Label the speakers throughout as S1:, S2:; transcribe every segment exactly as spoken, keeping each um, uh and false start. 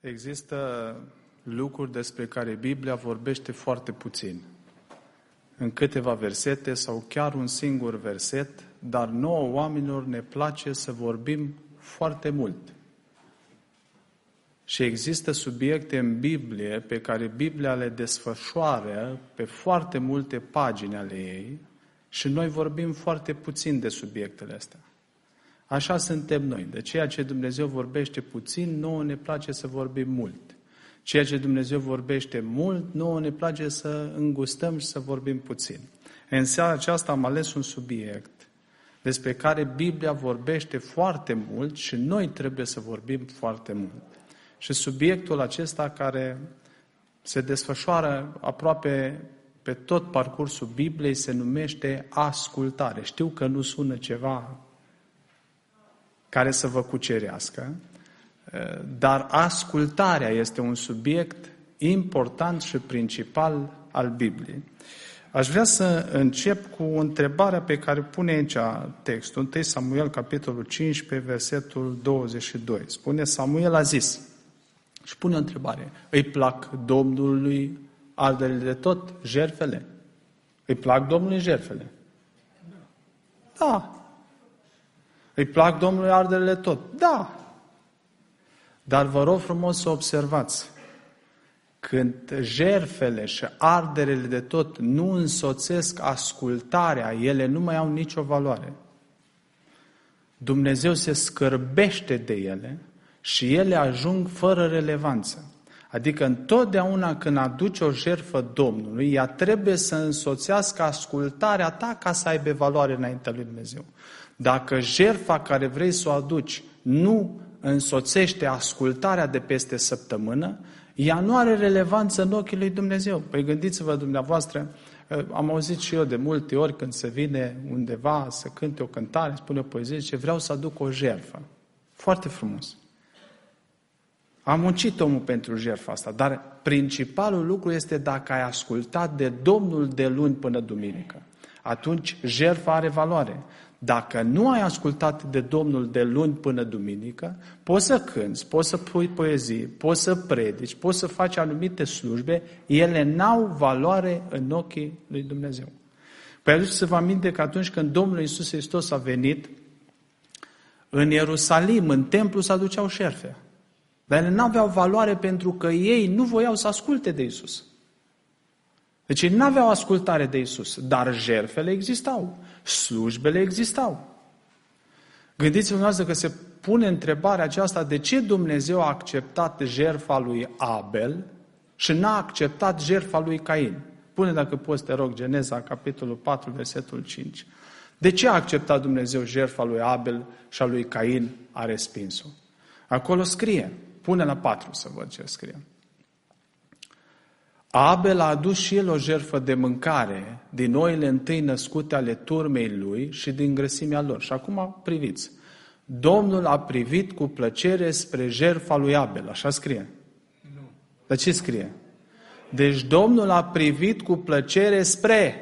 S1: Există lucruri despre care Biblia vorbește foarte puțin. În câteva versete sau chiar un singur verset, dar nouă oamenilor ne place să vorbim foarte mult. Și există subiecte în Biblie pe care Biblia le desfășoară pe foarte multe pagini ale ei și noi vorbim foarte puțin de subiectele astea. Așa suntem noi. De ceea ce Dumnezeu vorbește puțin, nouă ne place să vorbim mult. Ceea ce Dumnezeu vorbește mult, nouă ne place să îngustăm și să vorbim puțin. În seara aceasta am ales un subiect despre care Biblia vorbește foarte mult și noi trebuie să vorbim foarte mult. Și subiectul acesta care se desfășoară aproape pe tot parcursul Bibliei se numește ascultare. Știu că nu sună ceva care să vă cucerească, dar ascultarea este un subiect important și principal al Bibliei. Aș vrea să încep cu întrebarea pe care pune aici textul, întâi Samuel, capitolul cincisprezece, versetul douăzeci și doi. Spune, Samuel a zis, și pune o întrebare, îi plac Domnului arderile de tot, jertfele? Îi plac Domnului jertfele? Da. Îi plac Domnului arderile tot? Da. Dar vă rog frumos să observați, când jertfele și arderele de tot nu însoțesc ascultarea, ele nu mai au nicio valoare. Dumnezeu se scârbește de ele și ele ajung fără relevanță. Adică întotdeauna când aduci o jertfă Domnului, ea trebuie să însoțească ascultarea ta ca să aibă valoare înaintea lui Dumnezeu. Dacă jertfa care vrei să o aduci nu însoțește ascultarea de peste săptămână, ea nu are relevanță în ochii lui Dumnezeu. Păi gândiți-vă dumneavoastră, am auzit și eu de multe ori când se vine undeva să cânte o cântare, spune o poezie, zice, vreau să aduc o jertfă. Foarte frumos. Am muncit omul pentru jertfa asta, dar principalul lucru este dacă ai ascultat de Domnul de luni până duminică. Atunci jertfa are valoare. Dacă nu ai ascultat de Domnul de luni până duminică, poți să cânți, poți să pui poezii, poți să predici, poți să faci anumite slujbe, ele n-au valoare în ochii lui Dumnezeu. Păi aduceți-vă aminte că atunci când Domnul Iisus Hristos a venit, în Ierusalim, în templu, se aduceau șerfe. Dar ele n-aveau valoare pentru că ei nu voiau să asculte de Iisus. Deci ei n-aveau ascultare de Iisus, dar jertfele existau, slujbele existau. Gândiți-vă dumneavoastră că se pune întrebarea aceasta, de ce Dumnezeu a acceptat jertfa lui Abel și n-a acceptat jertfa lui Cain? Pune dacă poți, te rog, Geneza, capitolul patru, versetul cinci. De ce a acceptat Dumnezeu jertfa lui Abel și a lui Cain a respins-o? Acolo scrie, pune la patru să văd ce scrie. Abel a adus și el o jertfă de mâncare din oile întâi născute ale turmei lui și din grăsimea lor. Și acum priviți. Domnul a privit cu plăcere spre jertfa lui Abel. Așa scrie? Nu. Dar ce scrie? Deci Domnul a privit cu plăcere spre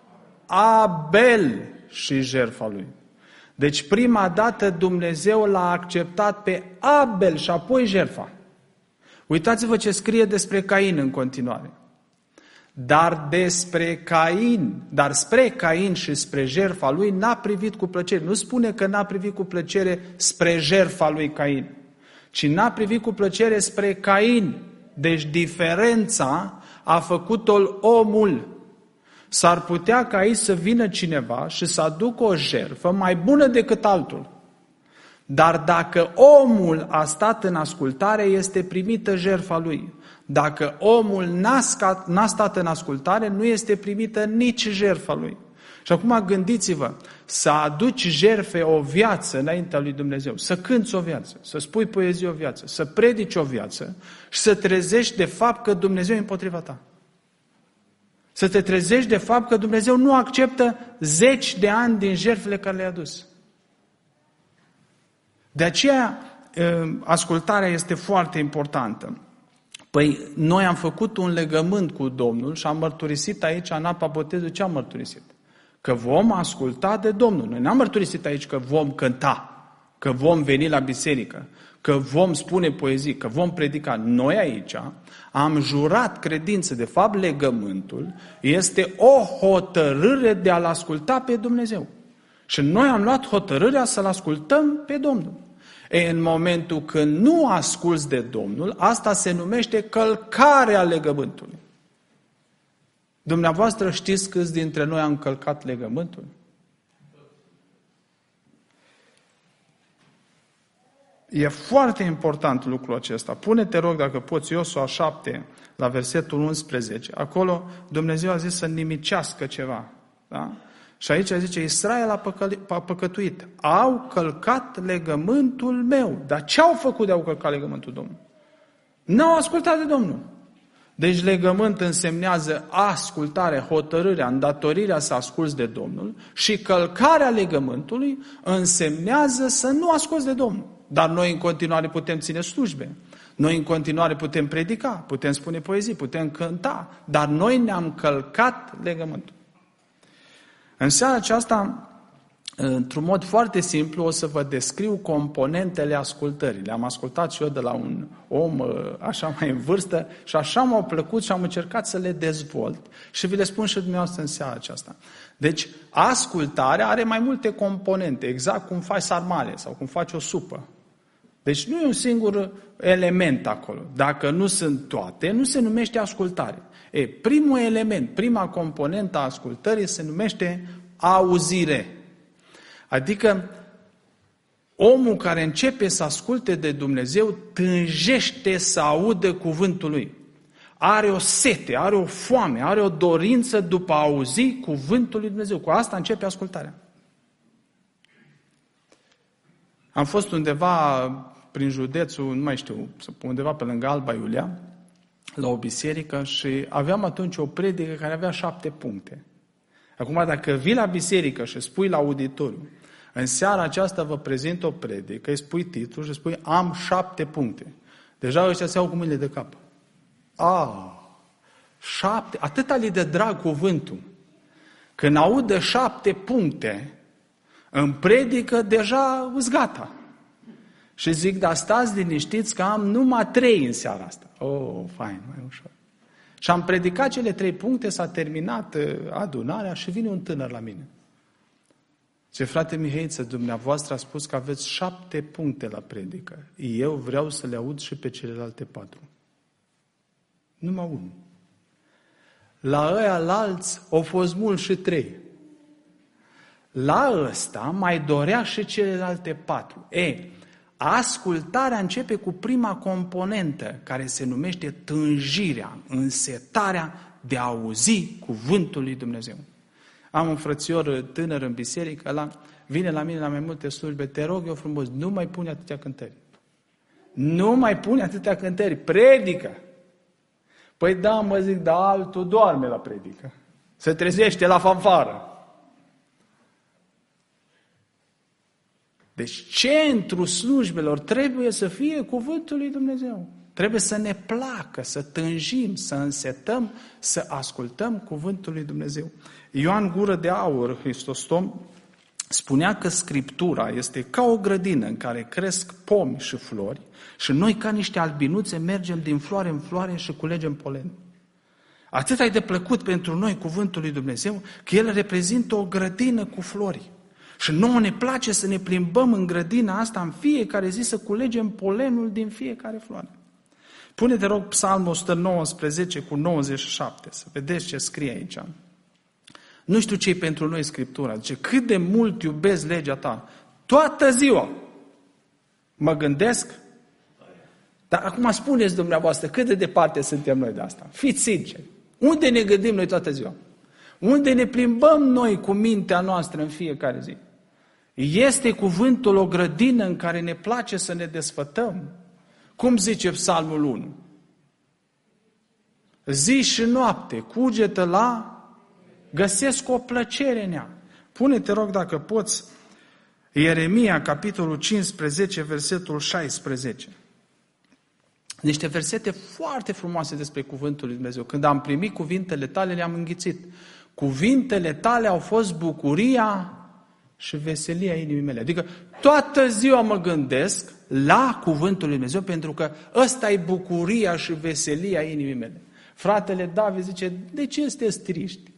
S1: Abel și jertfa lui. Deci prima dată Dumnezeu l-a acceptat pe Abel și apoi jertfa. Uitați-vă ce scrie despre Cain în continuare. Dar despre Cain, dar spre Cain și spre jertfa lui n-a privit cu plăcere. Nu spune că n-a privit cu plăcere spre jertfa lui Cain, ci n-a privit cu plăcere spre Cain. Deci diferența a făcut-o omul. S-ar putea ca aici să vină cineva și să aducă o jertfă mai bună decât altul. Dar dacă omul a stat în ascultare, este primită jertfa lui. Dacă omul n-a, scat, n-a stat în ascultare, nu este primită nici jertfa lui. Și acum gândiți-vă, să aduci jertfe o viață înaintea lui Dumnezeu, să cânți o viață, să spui poezie o viață, să predici o viață și să trezești de fapt că Dumnezeu e împotriva ta. Să te trezești de fapt că Dumnezeu nu acceptă zeci de ani din jertfele care le-ai adus. De aceea, ascultarea este foarte importantă. Păi, noi am făcut un legământ cu Domnul și am mărturisit aici, în apa botezului, ce am mărturisit? Că vom asculta de Domnul. Noi n-am mărturisit aici că vom cânta. că vom veni la biserică, că vom spune poezii, că vom predica. Noi aici am jurat credință. De fapt, legământul este o hotărâre de a-L asculta pe Dumnezeu. Și noi am luat hotărârea să-L ascultăm pe Domnul. E, în momentul când nu asculți de Domnul, asta se numește călcarea legământului. Dumneavoastră știți câți dintre noi am călcat legământul? E foarte important lucrul acesta. Pune-te, rog, dacă poți, Iosua șapte, la versetul unsprezece. Acolo Dumnezeu a zis să nimicească ceva. Da? Și aici zice, Israel a, păcăli, a păcătuit. Au călcat legământul meu. Dar ce au făcut de au călcat legământul Domnului? N-au ascultat de Domnul. Deci legământ însemnează ascultare, hotărârea, îndatorirea să asculți de Domnul și călcarea legământului însemnează să nu asculți de Domnul. Dar noi în continuare putem ține slujbe. Noi în continuare putem predica, putem spune poezii, putem cânta, dar noi ne-am călcat legământul. În seara aceasta, într-un mod foarte simplu, o să vă descriu componentele ascultării. Le-am ascultat și eu de la un om așa mai în vârstă și așa m-au plăcut și am încercat să le dezvolt și vi le spun și dumneavoastră în seara aceasta. Deci, ascultarea are mai multe componente, exact cum faci sarmale sau cum faci o supă. Deci nu e un singur element acolo. Dacă nu sunt toate, nu se numește ascultare. E, primul element, prima componentă a ascultării se numește auzire. Adică omul care începe să asculte de Dumnezeu tânjește să audă cuvântul lui. Are o sete, are o foame, are o dorință după a auzi cuvântul lui Dumnezeu. Cu asta începe ascultarea. Am fost undeva prin județul, nu mai știu, undeva pe lângă Alba Iulia, la o biserică și aveam atunci o predică care avea șapte puncte. Acum, dacă vii la biserică și spui la auditoriu, în seara aceasta vă prezint o predică, îi spui titlul și spui am șapte puncte. Deja ăștia se iau cu mâinile de cap. Ah, șapte, atâta li de drag cuvântul. Când audă șapte puncte, în predică deja îs gata. Și zic, dar stați liniștiți că am numai trei în seara asta. Oh, fain, mai ușor. Și am predicat cele trei puncte, s-a terminat adunarea și vine un tânăr la mine. Ce frate Miheiță, dumneavoastră a spus că aveți șapte puncte la predică. Eu vreau să le aud și pe celelalte patru. Numai unul. La ăia alți au fost mulți și trei. La ăsta mai dorea și celelalte patru. E, ascultarea începe cu prima componentă, care se numește tânjirea, însetarea de a auzi cuvântul lui Dumnezeu. Am un frățior tânăr în biserică, ăla vine la mine la mai multe slujbe, te rog eu frumos, nu mai pune atâtea cântări. Nu mai pune atâtea cântări, predică. Păi da, mă zic, dar altul doarme la predică. Se trezește la fanfară. Deci centrul slujbelor trebuie să fie cuvântul lui Dumnezeu. Trebuie să ne placă, să tânjim, să însetăm, să ascultăm cuvântul lui Dumnezeu. Ioan Gură de Aur, Hristostom, spunea că Scriptura este ca o grădină în care cresc pomi și flori și noi ca niște albinuțe mergem din floare în floare și culegem polen. Atât ai de plăcut pentru noi cuvântul lui Dumnezeu că el reprezintă o grădină cu flori. Și nouă ne place să ne plimbăm în grădina asta în fiecare zi să culegem polenul din fiecare floare. Pune-te, rog, Psalmul o sută nouăsprezece cu nouăzeci și șapte, să vedeți ce scrie aici. Nu știu ce-i pentru noi Scriptura. Zice, cât de mult iubesc legea ta. Toată ziua mă gândesc. Dar acum spuneți dumneavoastră, cât de departe suntem noi de asta? Fiți sinceri. Unde ne gândim noi toată ziua? Unde ne plimbăm noi cu mintea noastră în fiecare zi? Este cuvântul o grădină în care ne place să ne desfătăm? Cum zice Psalmul unu? Zi și noapte, cugetă la, găsesc o plăcere în ea. Pune-te, rog, dacă poți, Ieremia, capitolul cincisprezece, versetul șaisprezece. Niște versete foarte frumoase despre cuvântul lui Dumnezeu. Când am primit cuvintele tale, le-am înghițit. Cuvintele tale au fost bucuria și veselia inimii mele. Adică toată ziua mă gândesc la cuvântul lui Dumnezeu, pentru că ăsta e bucuria și veselia inimii mele. Fratele David zice, de ce sunteți triști?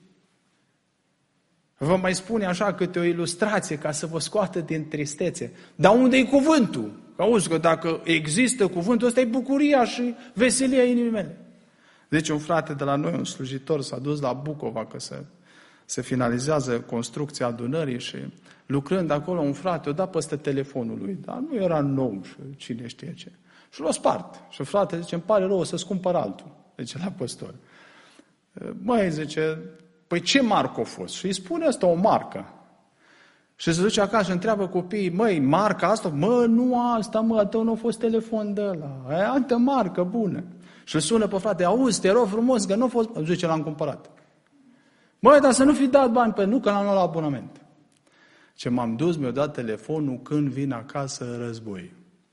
S1: Vă mai spune așa câte o ilustrație ca să vă scoată din tristețe. Dar unde e cuvântul? Că auzi că dacă există cuvântul, ăsta e bucuria și veselia inimii mele. Deci un frate de la noi, un slujitor, s-a dus la Bucova că se, se finalizează construcția adunării și lucrând acolo un frate, o dat peste telefonul lui, dar nu era nou și cine știe ce. Și l-a spart. Și fratele zice, îmi pare rău, o să-ți cumpăr altul. Zice la păstor. Măi, zice, păi ce marcă a fost? Și îi spune asta o marcă. Și se duce acasă și întreabă copiii, măi, marca asta? Mă, nu asta, mă, a tău nu a fost telefon de ăla. E altă marcă bună. Și îl sună pe frate, auzi, te rog frumos, că nu a fost... Zice, l-am cumpărat. Măi, dar să nu fi dat bani pe nu, că l-am luat la abonament. Ce m-am dus, mi-a dat telefonul când vin acasă război.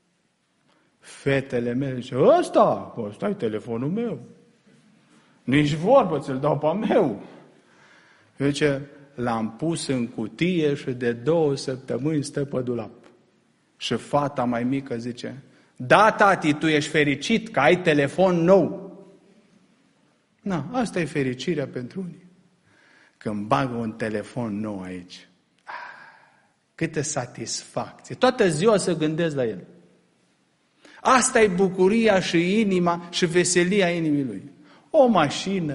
S1: Fetele mele zice, ăsta, ăsta e telefonul meu. Nici vorbă, ți-l dau pe meu. Zice, l-am pus în cutie și de două săptămâni stă pe dulap. Și fata mai mică zice, da, tati, tu ești fericit că ai telefon nou. Na, asta e fericirea pentru unii. Când bagă un telefon nou aici. Câtă satisfacție. Toată ziua să gândesc la el. Asta e bucuria și inima și veselia inimii lui. O mașină,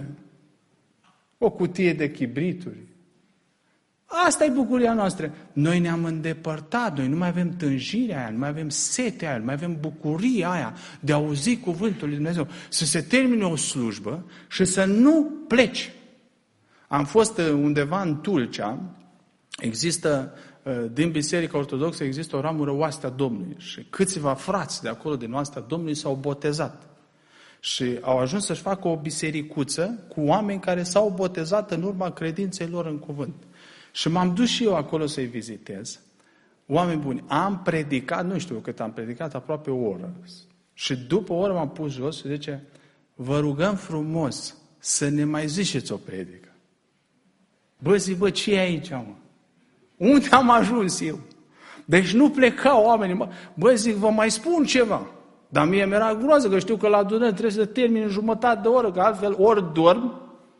S1: o cutie de chibrituri. Asta e bucuria noastră. Noi ne-am îndepărtat, noi nu mai avem tânjirea aia, nu mai avem setea aia, nu mai avem bucuria aia de a auzi cuvântul lui Dumnezeu. Să se termine o slujbă și să nu pleci. Am fost undeva în Tulcea, există, din Biserica Ortodoxă, există o ramură Oastea Domnului și câțiva frați de acolo din Oastea Domnului s-au botezat. Și au ajuns să-și facă o bisericuță cu oameni care s-au botezat în urma credinței lor în cuvânt. Și m-am dus și eu acolo să-i vizitez. Oameni buni, am predicat, nu știu cât am predicat, aproape o oră. Și după o oră m-am pus jos și zice, vă rugăm frumos să ne mai ziceți o predică. Bă, zic, bă, ce e aici, mă? Unde am ajuns eu? Deci nu plecau oamenii, mă. Bă, zic, vă mai spun ceva. Dar mie mi-era groază, că știu că la adunări trebuie să termin în jumătate de oră, că altfel ori dorm,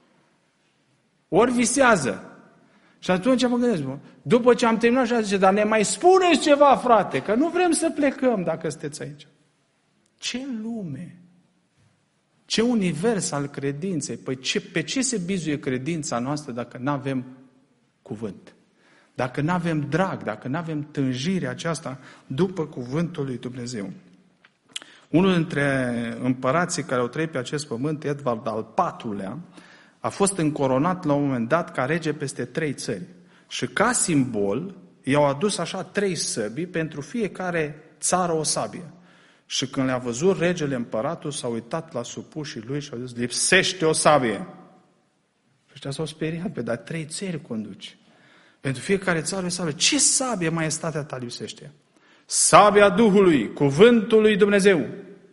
S1: ori visează. Și atunci mă gândesc, mă, după ce am terminat, și zice, dar ne mai spuneți ceva, frate, că nu vrem să plecăm dacă sunteți aici. Ce lume! Ce univers al credinței! Păi ce, pe ce se bizuie credința noastră dacă nu avem cuvânt? Dacă nu avem drag, dacă nu avem tânjirea aceasta după cuvântul lui Dumnezeu. Unul dintre împărații care au trăit pe acest pământ, Edvard al patrulea, a fost încoronat la un moment dat ca rege peste trei țări. Și ca simbol i-au adus așa trei săbii, pentru fiecare țară o sabie. Și când le-a văzut regele, împăratul, s-a uitat la supușii lui și a zis, lipsește o sabie. Și ăștia s-au speriat, pe dar trei țări conduci. Pentru fiecare țară o sabie. Ce sabie, maestatea ta, lipsește? Sabia Duhului, cuvântul lui Dumnezeu.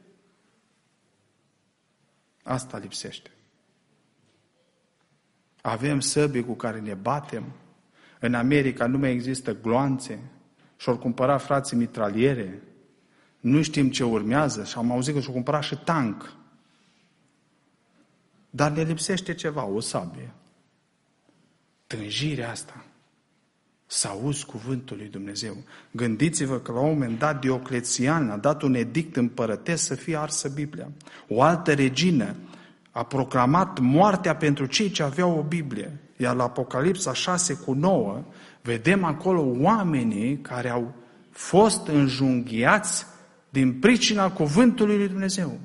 S1: Asta lipsește. Avem săbii cu care ne batem. În America nu mai există gloanțe și au cumpărat frații mitraliere. Nu știm ce urmează și am auzit că și-au cumpărat și tank. Dar ne lipsește ceva, o sabie. Tânjirea asta. Să auzi cuvântul lui Dumnezeu. Gândiți-vă că la un moment dat Dioclețian a dat un edict împărătesc să fie arsă Biblia. O altă regină a proclamat moartea pentru cei ce aveau o Biblie. Iar la Apocalipsa șase cu nouă vedem acolo oamenii care au fost înjunghiați din pricina cuvântului lui Dumnezeu.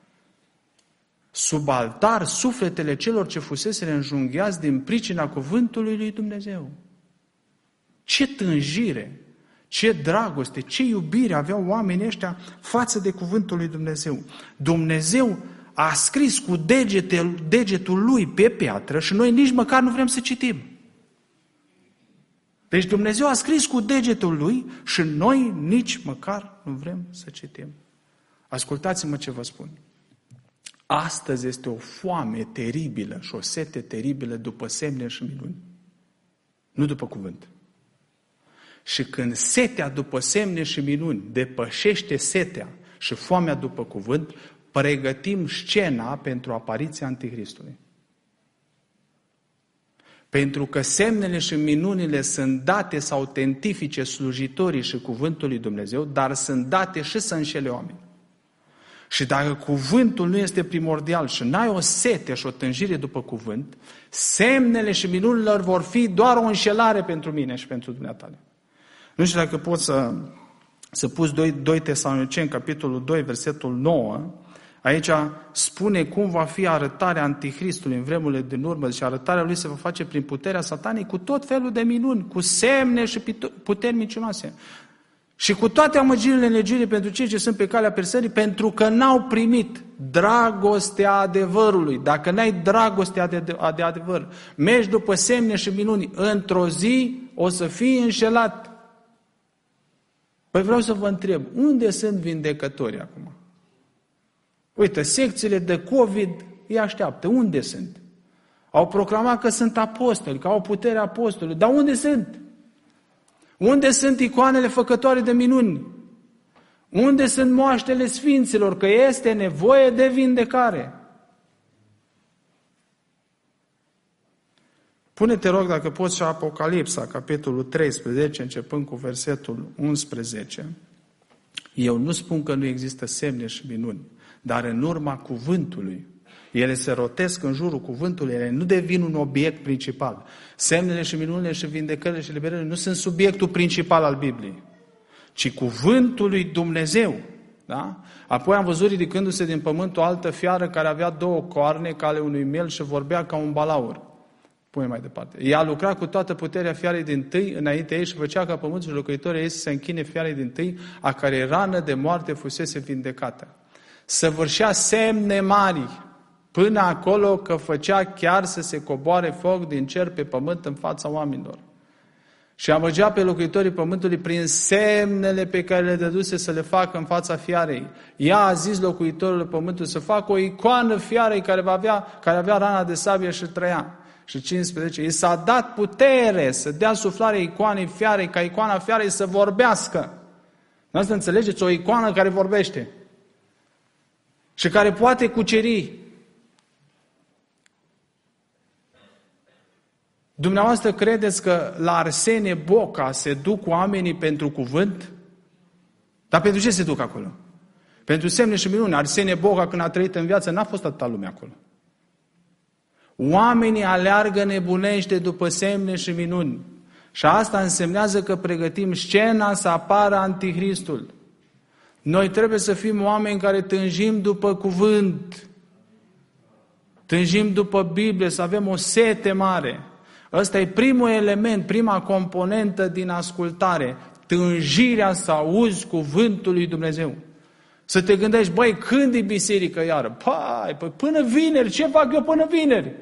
S1: Sub altar sufletele celor ce fusese înjunghiați din pricina cuvântului lui Dumnezeu. Ce tânjire, ce dragoste, ce iubire aveau oamenii ăștia față de cuvântul lui Dumnezeu. Dumnezeu a scris cu degetul, degetul lui pe piatră și noi nici măcar nu vrem să citim. Deci Dumnezeu a scris cu degetul lui și noi nici măcar nu vrem să citim. Ascultați-mă ce vă spun. Astăzi este o foame teribilă și o sete teribilă după semne și minuni. Nu după cuvânt. Și când setea după semne și minuni depășește setea și foamea după cuvânt, pregătim scena pentru apariția Antichristului. Pentru că semnele și minunile sunt date să autentifice slujitorii și cuvântul lui Dumnezeu, dar sunt date și să înșele oameni. Și dacă cuvântul nu este primordial și n-ai o sete și o tânjire după cuvânt, semnele și minunile vor fi doar o înșelare pentru mine și pentru dumneatale. Nu știu dacă pot să, să pus doi Tesaloniceni, capitolul doi, versetul nouă. Aici spune cum va fi arătarea Antichristului în vremurile din urmă. Deci arătarea lui se va face prin puterea Satanei cu tot felul de minuni, cu semne și puteri mincinoase. Și cu toate amăgirile negirii pentru cei ce sunt pe calea persării, pentru că n-au primit dragostea adevărului. Dacă n-ai dragostea de, de adevăr, mergi după semne și minuni, într-o zi o să fii înșelat. Păi vreau să vă întreb, unde sunt vindecătorii acum? Uite, secțiile de COVID îi așteaptă. Unde sunt? Au proclamat că sunt apostoli, că au puterea apostolului. Dar unde sunt? Unde sunt icoanele făcătoare de minuni? Unde sunt moaștele sfinților? Că este nevoie de vindecare. Pune-te, rog, dacă poți, și Apocalipsa, capitolul treisprezece, începând cu versetul unsprezece. Eu nu spun că nu există semne și minuni, dar în urma cuvântului, ele se rotesc în jurul cuvântului, ele nu devin un obiect principal. Semnele și minunile și vindecările și liberările nu sunt subiectul principal al Bibliei, ci cuvântul lui Dumnezeu. Da? Apoi am văzut ridicându-se din pământ o altă fiară care avea două coarne ca ale unui miel și vorbea ca un balaur. Pune mai departe. Ea lucra cu toată puterea fiarei dintâi înainte ei și făcea ca pământul și locuitorii ei să se închine fiarei dintâi, a care rană de moarte fusese vindecată. Săvârșea semne mari, până acolo că făcea chiar să se coboare foc din cer pe pământ în fața oamenilor. Și amăgea pe locuitorii pământului prin semnele pe care le dăduse să le facă în fața fiarei. Ea a zis locuitorilor pământului să facă o icoană fiarei care avea, care avea rana de sabie și trăia. Și cincisprezece. I s-a dat putere să dea suflare icoanei fiarei, ca icoana fiarei să vorbească. Nu să înțelegeți? O icoană care vorbește. Și care poate cuceri. Dumneavoastră credeți că la Arsenie Boca se duc oamenii pentru cuvânt? Dar pentru ce se duc acolo? Pentru semne și minuni. Arsenie Boca, când a trăit în viață, n-a fost atâta lume acolo. Oamenii aleargă nebunește după semne și minuni. Și asta însemnează că pregătim scena să apară Antichristul. Noi trebuie să fim oameni care tânjim după cuvânt. Tânjim după Biblie, să avem o sete mare. Ăsta e primul element, prima componentă din ascultare. Tânjirea să auzi cuvântul lui Dumnezeu. Să te gândești, băi, când e biserică iară? Pai, păi până vineri, ce fac eu până vineri?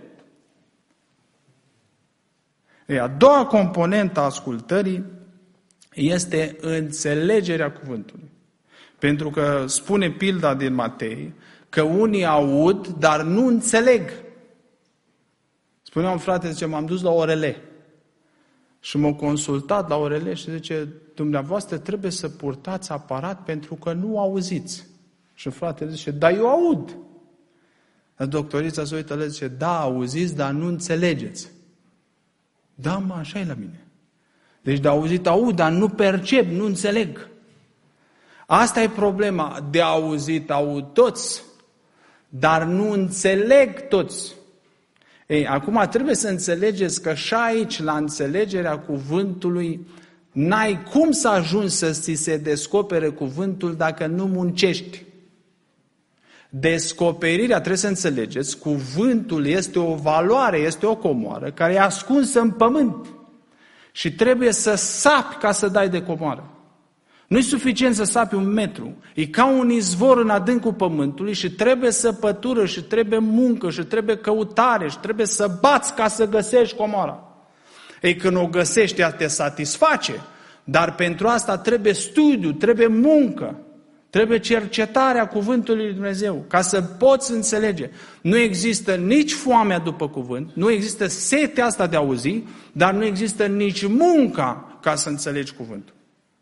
S1: E, a doua componentă a ascultării este înțelegerea cuvântului. Pentru că spune pilda din Matei că unii aud, dar nu înțeleg. Spunea un frate, zice, m-am dus la O R L și m-au consultat la O R L și zice, dumneavoastră trebuie să purtați aparat pentru că nu auziți. Și fratele zice, da, eu aud. Dar doctorița se uită, le zice, da, auziți, dar nu înțelegeți. Da, mă, așa e la mine. Deci de auzit aud, dar nu percep, nu înțeleg. Asta e problema. De auzit aud toți, dar nu înțeleg toți. Ei, acum trebuie să înțelegeți că și aici, la înțelegerea cuvântului, n-ai cum să ajungi să ți se descopere cuvântul dacă nu muncești. Descoperirea, trebuie să înțelegeți, cuvântul este o valoare, este o comoară care e ascunsă în pământ și trebuie să sapi ca să dai de comoară. Nu e suficient să sapi un metru, e ca un izvor în adâncul pământului și trebuie să pătură și trebuie muncă și trebuie căutare și trebuie să bați ca să găsești comoara. Ei, când o găsești, ea te satisface, dar pentru asta trebuie studiu, trebuie muncă. Trebuie cercetarea cuvântului lui Dumnezeu, ca să poți înțelege. Nu există nici foamea după cuvânt, nu există setea asta de a auzi, dar nu există nici munca ca să înțelegi cuvântul.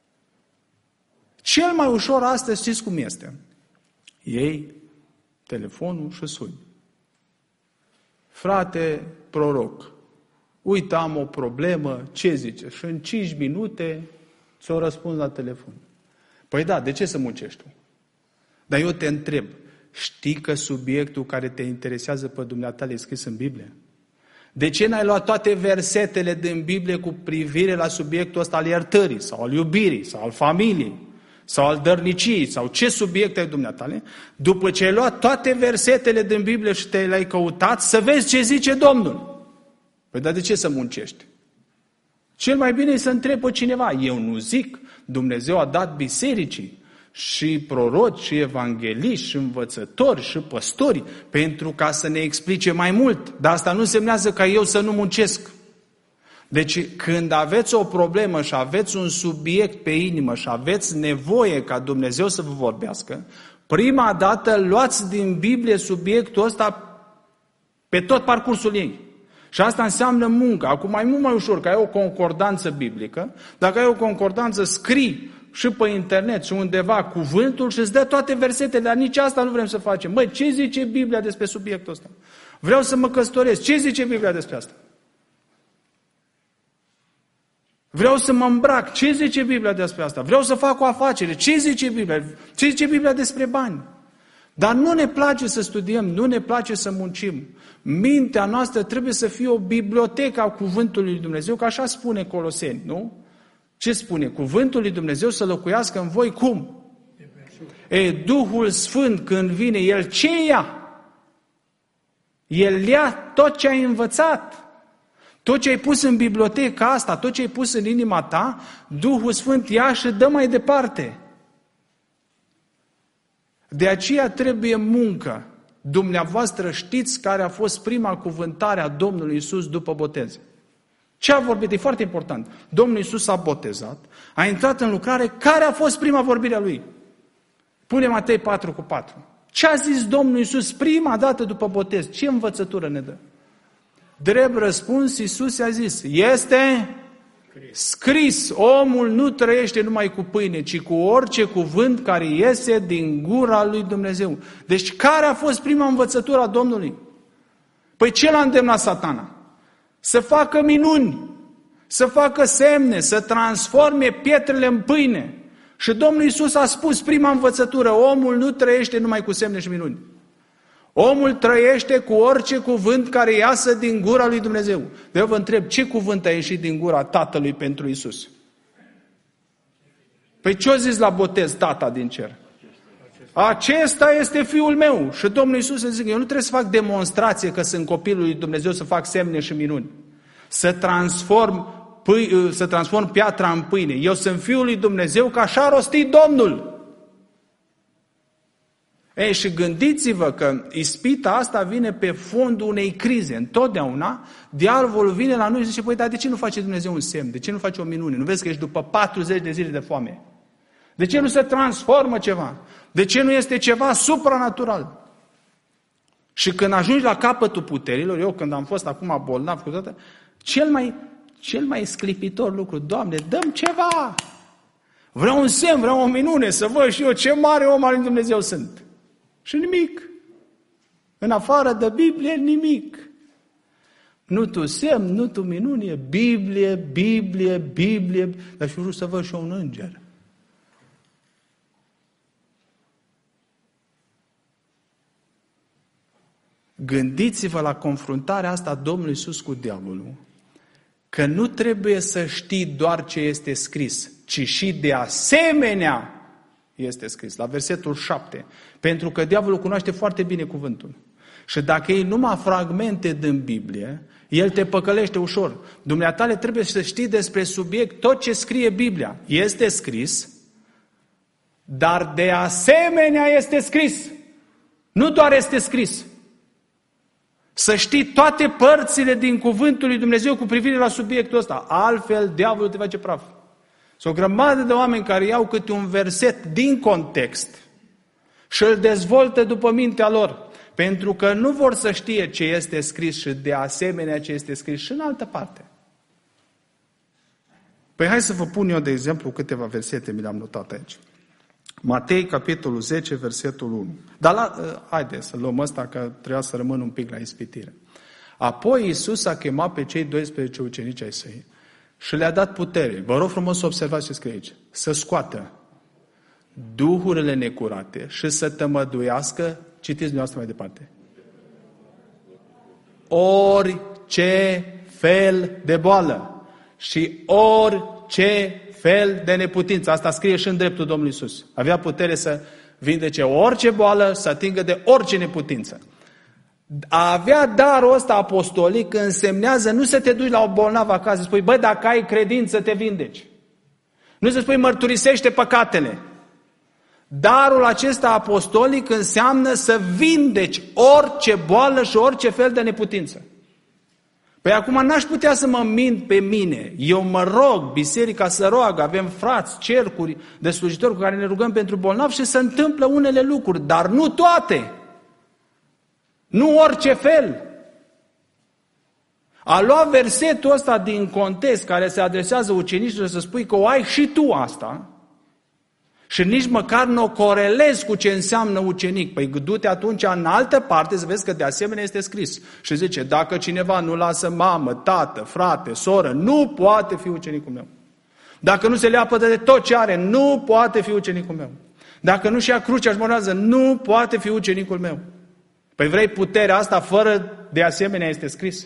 S1: Cel mai ușor astăzi, știți cum este? Iei telefonul și suni. Frate proroc, uite, am o problemă, ce zice? Și în cinci minute ți-o răspuns la telefon. Păi da, de ce să muncești tu? Dar eu te întreb, știi că subiectul care te interesează pe dumneata e scris în Biblie? De ce n-ai luat toate versetele din Biblie cu privire la subiectul ăsta al iertării, sau al iubirii, sau al familiei, sau al dărniciei, sau ce subiect ai dumneata? După ce ai luat toate versetele din Biblie și te le-ai căutat, să vezi ce zice Domnul. Păi dar de ce să muncești? Cel mai bine e să întrebi pe cineva. Eu nu zic, Dumnezeu a dat bisericii și proroci, și evangeliști, și învățători, și păstori, pentru ca să ne explice mai mult. Dar asta nu însemnează ca eu să nu muncesc. Deci când aveți o problemă și aveți un subiect pe inimă și aveți nevoie ca Dumnezeu să vă vorbească, prima dată luați din Biblie subiectul ăsta pe tot parcursul ei. Și asta înseamnă muncă. Acum e mult mai ușor, că ai o concordanță biblică. Dacă ai o concordanță, scrii și pe internet și undeva cuvântul și îți dă toate versetele, dar nici asta nu vrem să facem. Măi, ce zice Biblia despre subiectul ăsta? Vreau să mă căsătoresc. Ce zice Biblia despre asta? Vreau să mă îmbrac. Ce zice Biblia despre asta? Vreau să fac o afacere. Ce zice Biblia? Ce zice Biblia despre bani? Dar nu ne place să studiem, nu ne place să muncim. Mintea noastră trebuie să fie o bibliotecă a Cuvântului lui Dumnezeu, că așa spune Coloseni, nu? Ce spune? Cuvântul lui Dumnezeu să locuiască în voi cum? E, Duhul Sfânt când vine, El ce ia? El ia tot ce ai învățat. Tot ce ai pus în biblioteca asta, tot ce ai pus în inima ta, Duhul Sfânt ia și dă mai departe. De aceea trebuie muncă. Dumneavoastră știți care a fost prima cuvântare a Domnului Iisus după botez. Ce a vorbit? E foarte important. Domnul Iisus a botezat, a intrat în lucrare. Care a fost prima vorbire a Lui? Pune Matei patru cu patru. Ce a zis Domnul Iisus prima dată după botez? Ce învățătură ne dă? Drept răspuns, Iisus a zis, este scris, omul nu trăiește numai cu pâine, ci cu orice cuvânt care iese din gura lui Dumnezeu. Deci care a fost prima învățătură a Domnului? Păi ce l-a îndemnat Satana? Să facă minuni, să facă semne, să transforme pietrele în pâine. Și Domnul Iisus a spus prima învățătură, omul nu trăiește numai cu semne și minuni. Omul trăiește cu orice cuvânt care iasă din gura lui Dumnezeu. De eu vă întreb, ce cuvânt a ieșit din gura Tatălui pentru Iisus? Păi ce-o zis la botez Tata din cer? Acesta este Fiul meu. Și Domnul Iisus îți zice, eu nu trebuie să fac demonstrație că sunt copilul lui Dumnezeu, să fac semne și minuni. Să transform, pâi, să transform piatra în pâine. Eu sunt Fiul lui Dumnezeu, că așa a rostit Domnul. Ei, și gândiți-vă că ispita asta vine pe fondul unei crize. Întotdeauna diavolul vine la noi și zice, păi, dar de ce nu face Dumnezeu un semn? De ce nu face o minune? Nu vezi că ești după patruzeci de zile de foame? De ce nu se transformă ceva? De ce nu este ceva supranatural? Și când ajungi la capătul puterilor, eu când am fost acum bolnav cu toată, cel mai, cel mai sclipitor lucru, Doamne, dăm ceva! Vreau un semn, vreau o minune, să văd și eu ce mare om al lui Dumnezeu sunt. Și nimic. În afară de Biblie, nimic. Nu tu semn, nu tu minune, Biblie, Biblie, Biblie. Dar și vreau să văd și eu un înger. Gândiți-vă la confruntarea asta a Domnului Iisus cu diavolul, că nu trebuie să știi doar ce este scris, ci și de asemenea este scris. La versetul șapte. Pentru că diavolul cunoaște foarte bine cuvântul. Și dacă iei numai fragmente din Biblie, el te păcălește ușor. Dumneatale trebuie să știi despre subiect tot ce scrie Biblia. Este scris, dar de asemenea este scris. Nu doar este scris. Să știi toate părțile din cuvântul lui Dumnezeu cu privire la subiectul ăsta. Altfel, diavolul te face praf. Sunt o grămadă de oameni care iau câte un verset din context și îl dezvoltă după mintea lor. Pentru că nu vor să știe ce este scris și de asemenea ce este scris și în altă parte. Păi hai să vă pun eu, de exemplu, câteva versete, mi le-am notat aici. Matei, capitolul zece, versetul unu. Dar la, haide să luăm ăsta, că trebuia să rămân un pic la ispitire. Apoi Iisus a chemat pe cei doisprezece ucenici ai săi și le-a dat putere. Vă rog frumos să observați ce scrie aici. Să scoată duhurile necurate și să tămăduiască, citiți dumneavoastră mai departe, orice fel de boală și orice fel de neputință. Asta scrie și în dreptul Domnului Iisus. Avea putere să vindece orice boală, să atingă de orice neputință. A avea darul ăsta apostolic însemnează nu să te duci la o bolnavă acasă, să spui, băi, dacă ai credință te vindeci. Nu să spui, mărturisește păcatele. Darul acesta apostolic înseamnă să vindeci orice boală și orice fel de neputință. Păi acum n-aș putea să mă mint pe mine. Eu mă rog, biserica să roagă, avem frați, cercuri de slujitori cu care ne rugăm pentru bolnavi și se întâmplă unele lucruri, dar nu toate. Nu orice fel. A lua versetul ăsta din context care se adresează ucenicilor să spui că o ai și tu asta și nici măcar nu o corelezi cu ce înseamnă ucenic. Păi du-te atunci în altă parte să vezi că de asemenea este scris. Și zice, dacă cineva nu lasă mamă, tată, frate, soră, nu poate fi ucenicul meu. Dacă nu se leapădă de tot ce are, nu poate fi ucenicul meu. Dacă nu-și ia crucea și morează, nu poate fi ucenicul meu. Păi vrei puterea asta fără de asemenea este scris?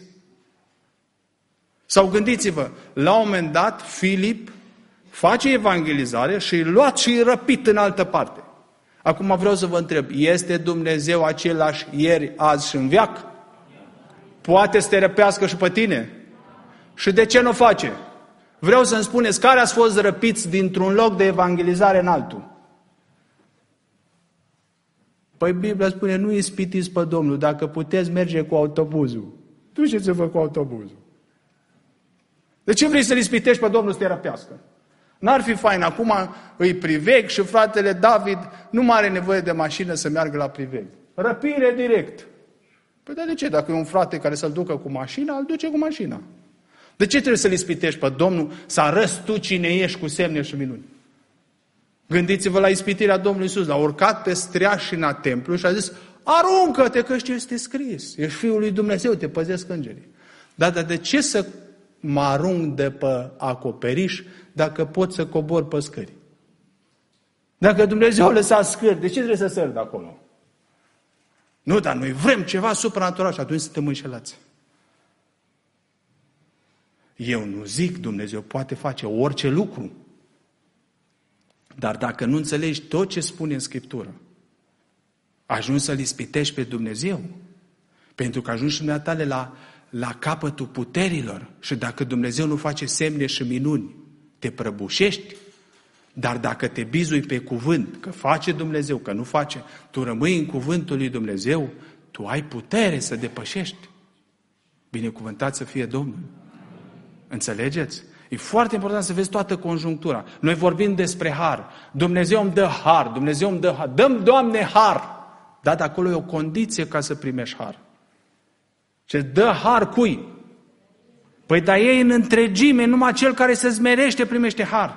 S1: Sau gândiți-vă, la un moment dat, Filip face evangelizare și îi luat și îi răpit în altă parte. Acum vreau să vă întreb, este Dumnezeu același ieri, azi și în veac? Poate să te răpească și pe tine? Și de ce nu face? Vreau să-mi spuneți, care ați fost răpiți dintr-un loc de evangelizare în altul? Păi Biblia spune, nu ispitiți pe Domnul, dacă puteți merge cu autobuzul. Duceți-vă cu autobuzul. De ce vrei să-L ispitești pe Domnul să te răpească? N-ar fi fain, acum îi priveg și fratele David nu mai are nevoie de mașină să meargă la priveg. Răpire direct. Păi dar de ce? Dacă e un frate care să-l ducă cu mașina, îl duce cu mașina. De ce trebuie să-L ispitești pe Domnul, să arăți tu cine ești cu semne și minuni? Gândiți-vă la ispitirea Domnului Iisus. L-a urcat pe streașina templului și a zis, aruncă-te că știu este scris. Ești Fiul lui Dumnezeu, te păzesc îngerii. Dar, dar de ce să mă arunc de pe acoperiș dacă pot să cobor pe scări? Dacă Dumnezeu a lăsat scări, de ce trebuie să sări de acolo? Nu, dar noi vrem ceva supranatural și atunci suntem înșelați. Eu nu zic, Dumnezeu poate face orice lucru. Dar dacă nu înțelegi tot ce spune în Scriptură, ajungi să-L ispitești pe Dumnezeu. Pentru că ajungi și tale la, la capătul puterilor. Și dacă Dumnezeu nu face semne și minuni, te prăbușești. Dar dacă te bizui pe cuvânt, că face Dumnezeu, că nu face, tu rămâi în cuvântul lui Dumnezeu, tu ai putere să depășești. Binecuvântat să fie Domnul. Înțelegeți? E foarte important să vezi toată conjunctura. Noi vorbim despre har. Dumnezeu îmi dă har, Dumnezeu îmi dă har. Dă-mi, Doamne, har! Dar de acolo e o condiție ca să primești har. Ce dă har cui? Păi dar ei în întregime, numai cel care se smerește primește har.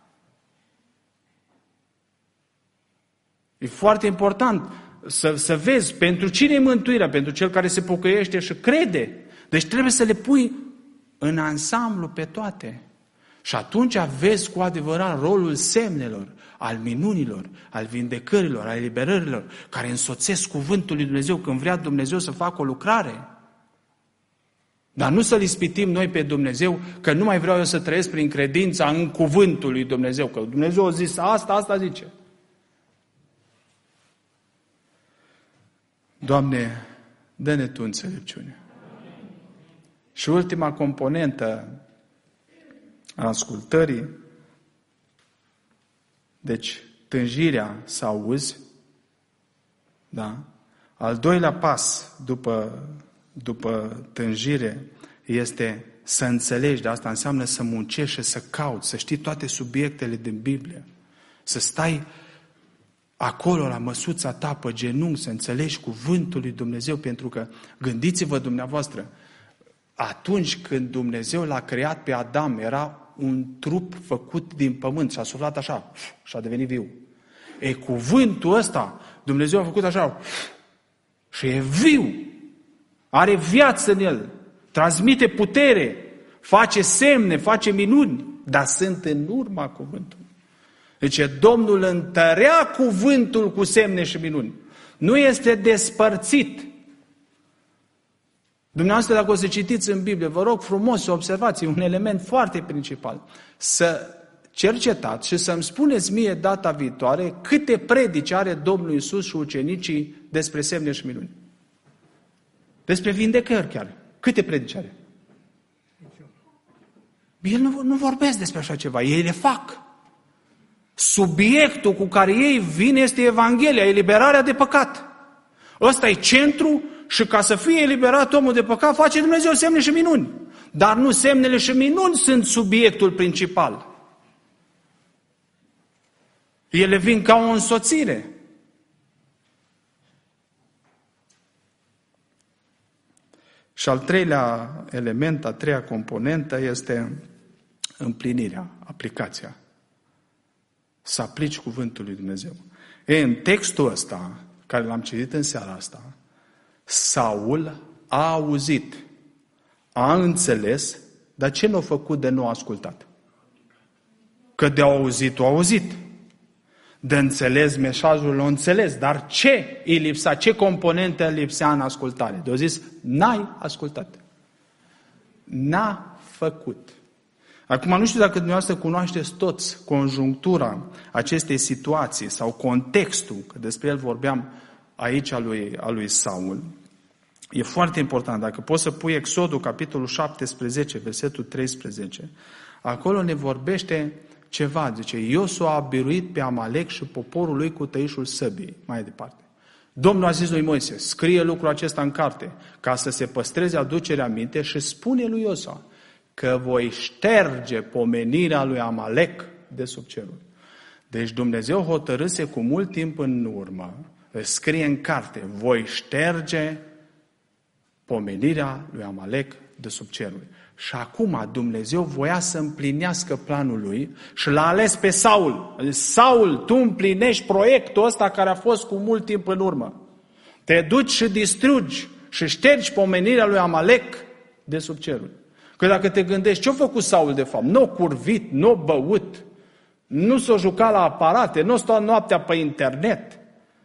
S1: E foarte important să, să vezi pentru cine e mântuirea, pentru cel care se pocăiește și crede. Deci trebuie să le pui în ansamblu pe toate. Și atunci vezi cu adevărat rolul semnelor, al minunilor, al vindecărilor, al eliberărilor, care însoțesc cuvântul lui Dumnezeu când vrea Dumnezeu să facă o lucrare. Dar nu să-L ispitim noi pe Dumnezeu, că nu mai vreau eu să trăiesc prin credința în cuvântul lui Dumnezeu, că Dumnezeu a zis asta, asta zice. Doamne, dă-ne Tu înțelepciune. Și ultima componentă a ascultării, deci tânjirea să auzi, da? Al doilea pas după, după tânjire este să înțelegi, de asta înseamnă să muncești și să cauți, să știi toate subiectele din Biblie, să stai acolo la măsuța ta pe genunchi, să înțelegi cuvântul lui Dumnezeu, pentru că gândiți-vă dumneavoastră, atunci când Dumnezeu l-a creat pe Adam, era un trup făcut din pământ și a suflat așa și a devenit viu. E cuvântul ăsta, Dumnezeu a făcut așa și e viu. Are viață în el, transmite putere, face semne, face minuni, dar sunt în urma cuvântului. Deci Domnul întărea cuvântul cu semne și minuni. Nu este despărțit. Dumneavoastră, dacă o să citiți în Biblie, vă rog frumos să observați, un element foarte principal. Să cercetați și să-mi spuneți mie data viitoare câte predici are Domnul Iisus și ucenicii despre semne și minuni. Despre vindecări chiar. Câte predici are? El nu, nu vorbesc despre așa ceva, ei le fac. Subiectul cu care ei vin este Evanghelia, eliberarea de păcat. Ăsta e centru și ca să fie eliberat omul de păcat, face Dumnezeu semne și minuni. Dar nu semnele și minuni sunt subiectul principal. Ele vin ca o însoțire. Și al treilea element, a treia componentă este împlinirea, aplicația. Să aplici cuvântul lui Dumnezeu. E, în textul ăsta, care l-am citit în seara asta, Saul a auzit, a înțeles, dar ce n-a făcut de nu a ascultat? Că de a auzit, o auzit. De înțeles mesajul, l-a înțeles. Dar ce îi lipsa? Ce componente îi lipsea în ascultare? De-o zis, n-ai ascultat. N-a făcut. Acum, nu știu dacă dumneavoastră cunoașteți toți conjunctura acestei situații sau contextul, că despre el vorbeam aici a lui, a lui Saul. E foarte important. Dacă poți să pui Exodul, capitolul șaptesprezece, versetul treisprezece, acolo ne vorbește ceva. Zice, Iosua a biruit pe Amalek și poporul lui cu tăișul săbiei. Mai departe. Domnul a zis lui Moise, scrie lucrul acesta în carte, ca să se păstreze aducerea minte și spune lui Iosua că voi șterge pomenirea lui Amalek de sub cerul. Deci Dumnezeu hotărâse cu mult timp în urmă, scrie în carte, voi șterge pomenirea lui Amalek de sub cerul. Și acum Dumnezeu voia să împlinească planul lui și l-a ales pe Saul. Saul, tu împlinești proiectul ăsta care a fost cu mult timp în urmă. Te duci și distrugi și ștergi pomenirea lui Amalek de sub cerul. Că dacă te gândești, ce-a făcut Saul de fapt? Nu a curvit, nu a băut, nu s-a jucat la aparate, nu a stat noaptea pe internet.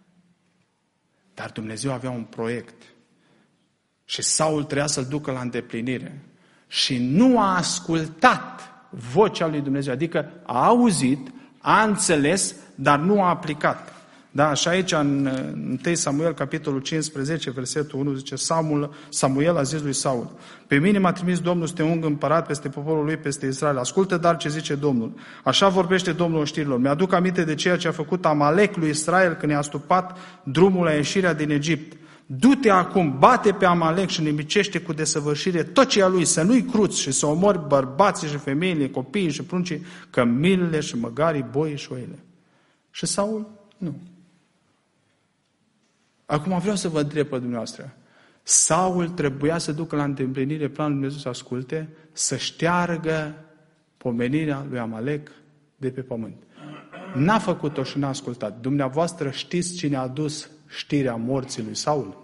S1: Dar Dumnezeu avea un proiect. Și Saul trebuia să-l ducă la îndeplinire. Și nu a ascultat vocea lui Dumnezeu. Adică a auzit, a înțeles, dar nu a aplicat. Da, și aici în întâi Samuel, capitolul cincisprezece, versetul unu, zice Samuel, Samuel a zis lui Saul, pe mine m-a trimis Domnul să te ungă împărat peste poporul lui, peste Israel. Ascultă dar ce zice Domnul. Așa vorbește Domnul oștirilor. Mi-aduc aminte de ceea ce a făcut Amalek lui Israel când i-a stupat drumul la ieșirea din Egipt. Du-te acum, bate pe Amalek și nimicește cu desăvârșire tot ce e a lui, să nu-i cruți și să omori bărbații și femeile, copiii și pruncii, cămilele și măgarii, boii și oile. Și Saul, nu. Acum vreau să vă întreb pe dumneavoastră. Saul trebuia să ducă la îndeplinire planul lui Dumnezeu, să asculte, să șteargă pomenirea lui Amalek de pe pământ. N-a făcut-o și n-a ascultat. Dumneavoastră știți cine a adus știrea morții lui Saul?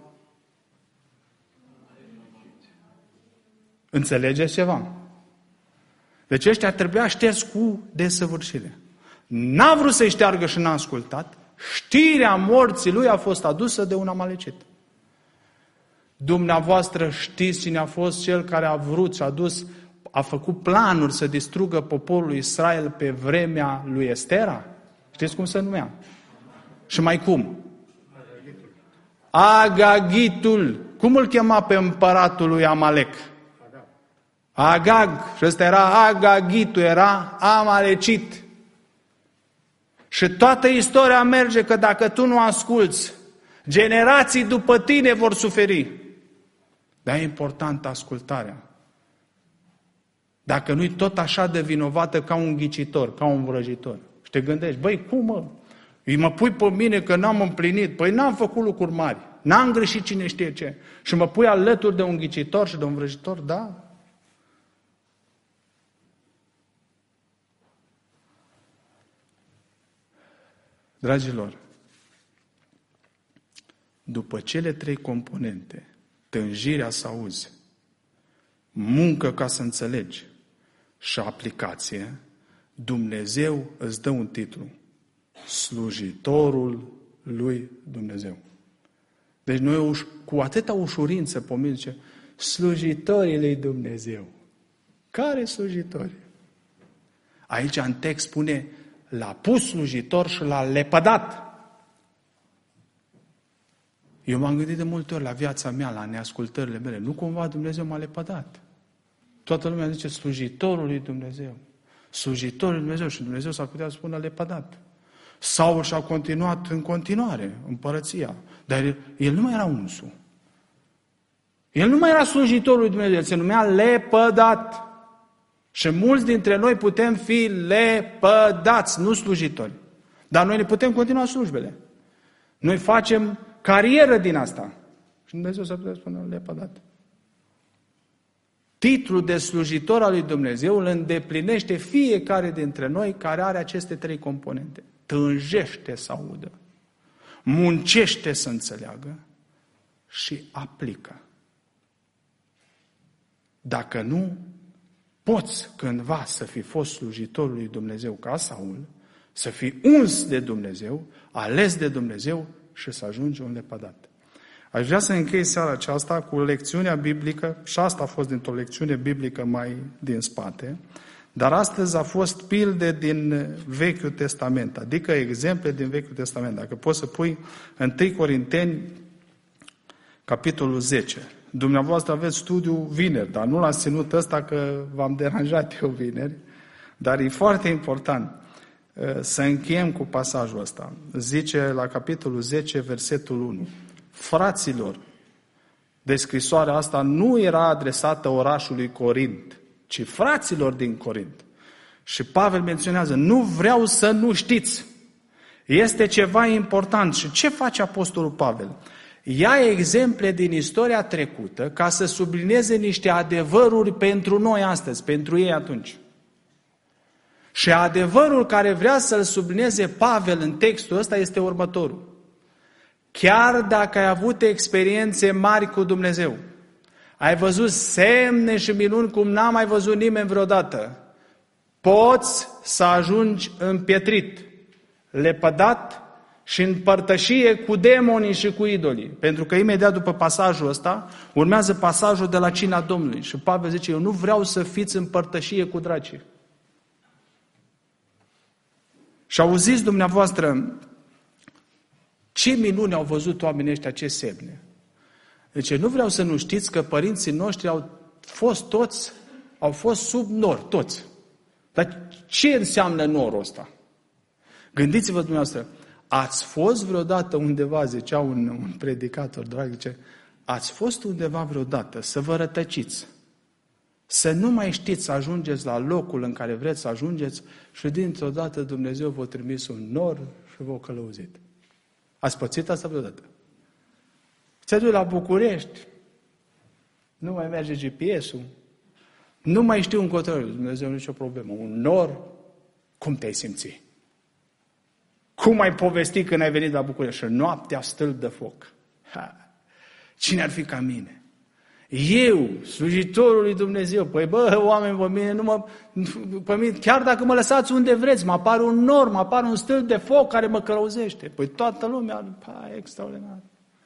S1: Înțelegeți ceva? Deci ăștia trebuia șters cu desăvârșire. N-a vrut să-i șteargă și n-a ascultat. Știrea morții lui a fost adusă de un amalecit. Dumneavoastră știți cine a fost cel care a vrut și a dus, a făcut planuri să distrugă poporul Israel pe vremea lui Estera? Știți cum se numea? Și mai cum? Agagitul. Cum îl chema pe împăratul lui Amalek? Agag. Și ăsta era Agagitul, era amalecit. Și toată istoria merge că dacă tu nu asculți, generații după tine vor suferi. Dar e importantă ascultarea. Dacă nu-i tot așa de vinovată ca un ghicitor, ca un vrăjitor. Și te gândești, băi, cum mă? Îi mă pui pe mine că n-am împlinit. Păi n-am făcut lucruri mari. N-am greșit cine știe ce. Și mă pui alături de un ghicitor și de un vrăjitor? Da. Dragilor, după cele trei componente, tânjirea să auzi, muncă ca să înțelegi și aplicație, Dumnezeu îți dă un titlu. Slujitorul lui Dumnezeu. Deci noi cu atâta ușurință pomim, zice, slujitorii lui Dumnezeu. Care slujitori? Aici în text spune, l-a pus slujitor și l-a lepădat. Eu m-am gândit de multe ori la viața mea, la neascultările mele. Nu cumva Dumnezeu m-a lepădat. Toată lumea zice slujitorul lui Dumnezeu. Slujitorul lui Dumnezeu și Dumnezeu s-ar putea spune lepădat. Saul și-a continuat în continuare împărăția. Dar el nu mai era unsul. El nu mai era slujitorul lui Dumnezeu, el se numea lepădat. Și mulți dintre noi putem fi lepădați, nu slujitori. Dar noi ne putem continua slujbele. Noi facem carieră din asta. Și Dumnezeu s-ar putea spune lepădat. Titlul de slujitor al lui Dumnezeu îl îndeplinește fiecare dintre noi care are aceste trei componente. Tânjește să audă, muncește să înțeleagă și aplică. Dacă nu, poți cândva să fii fost slujitorul lui Dumnezeu ca Saul, să fii uns de Dumnezeu, ales de Dumnezeu și să ajungi un lepădat. Aș vrea să închei seara aceasta cu lecțiunea biblică, și asta a fost dintr-o lecțiune biblică mai din spate, dar astăzi a fost pilde din Vechiul Testament, adică exemple din Vechiul Testament. Dacă poți să pui întâi Corinteni, capitolul zece. Dumneavoastră aveți studiu vineri, dar nu l-ați ținut ăsta că v-am deranjat eu vineri, dar e foarte important să încheiem cu pasajul ăsta. Zice la capitolul zece, versetul unu. Fraților, de scrisoarea asta nu era adresată orașului Corint, ci fraților din Corint. Și Pavel menționează, nu vreau să nu știți. Este ceva important. Și ce face Apostolul Pavel? Ia exemple din istoria trecută ca să sublinieze niște adevăruri pentru noi astăzi, pentru ei atunci. Și adevărul care vrea să-l sublinieze Pavel în textul ăsta este următorul. Chiar dacă ai avut experiențe mari cu Dumnezeu, ai văzut semne și minuni cum n-a mai văzut nimeni vreodată, poți să ajungi împietrit, lepădat și în părtășie cu demonii și cu idolii. Pentru că imediat după pasajul ăsta urmează pasajul de la cina Domnului. Și Pavel zice, eu nu vreau să fiți în părtășie cu dracii. Și auziți dumneavoastră ce minuni au văzut oamenii ăștia, ce semne. Deci nu vreau să nu știți că părinții noștri au fost toți, au fost sub nor, toți. Dar ce înseamnă norul ăsta? Gândiți-vă dumneavoastră, ați fost vreodată undeva, zicea un, un predicator drag, zice, ați fost undeva vreodată să vă rătăciți, să nu mai știți să ajungeți la locul în care vreți să ajungeți și dintr-o dată Dumnezeu v-a trimis un nor și v-a călăuzit. Ați pățit asta vreodată? Ți-a dus la București, nu mai merge G P S-ul, nu mai știu încotro, Dumnezeu nicio problemă, un nor, cum te-ai simțit? Cum ai povesti când ai venit la București? Și noaptea stâlp de foc. Ha. Cine ar fi ca mine? Eu, slujitorul lui Dumnezeu. Păi bă, oameni, pe mine, nu mă, pe mine, chiar dacă mă lăsați unde vreți, mă apare un nor, mă apare un stâlp de foc care mă călăuzește. Păi toată lumea, pa, extraordinar.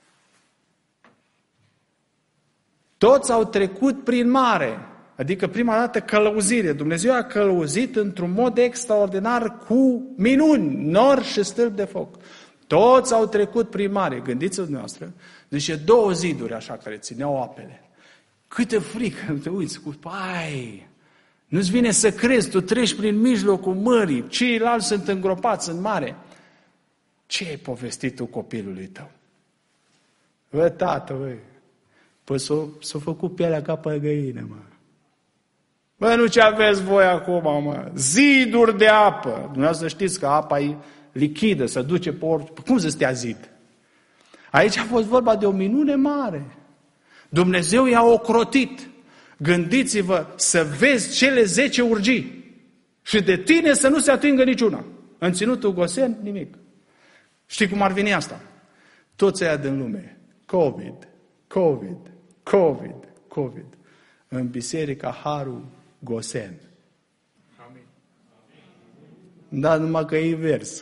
S1: Toți au trecut prin mare. Adică prima dată călăuzire. Dumnezeu a călăuzit într-un mod extraordinar cu minuni, nor și stâlp de foc. Toți au trecut prin mare. Gândiți-vă dumneavoastră. Deci două ziduri așa care țineau apele. Câtă frică, te uiți cu pai. Nu-ți vine să crezi, tu treci prin mijlocul mării, ceilalți sunt îngropați în mare. Ce ai povestit tu copilului tău? Bă, tată, băi, păi s-a, s-a făcut pielea ca pe găină, mă. Bă, nu ce aveți voi acum, mă? Ziduri de apă. Dumneavoastră știți că apa e lichidă, se duce pe orice. Cum să stea zid? Aici a fost vorba de o minune mare. Dumnezeu i-a ocrotit. Gândiți-vă să vezi cele zece urgii și de tine să nu se atingă niciuna. În ținutul Gosen, nimic. Știi cum ar veni asta? Toți aia din lume. COVID, COVID, COVID, COVID. În biserica Harul Gosen. Amin. Da, numai că e invers.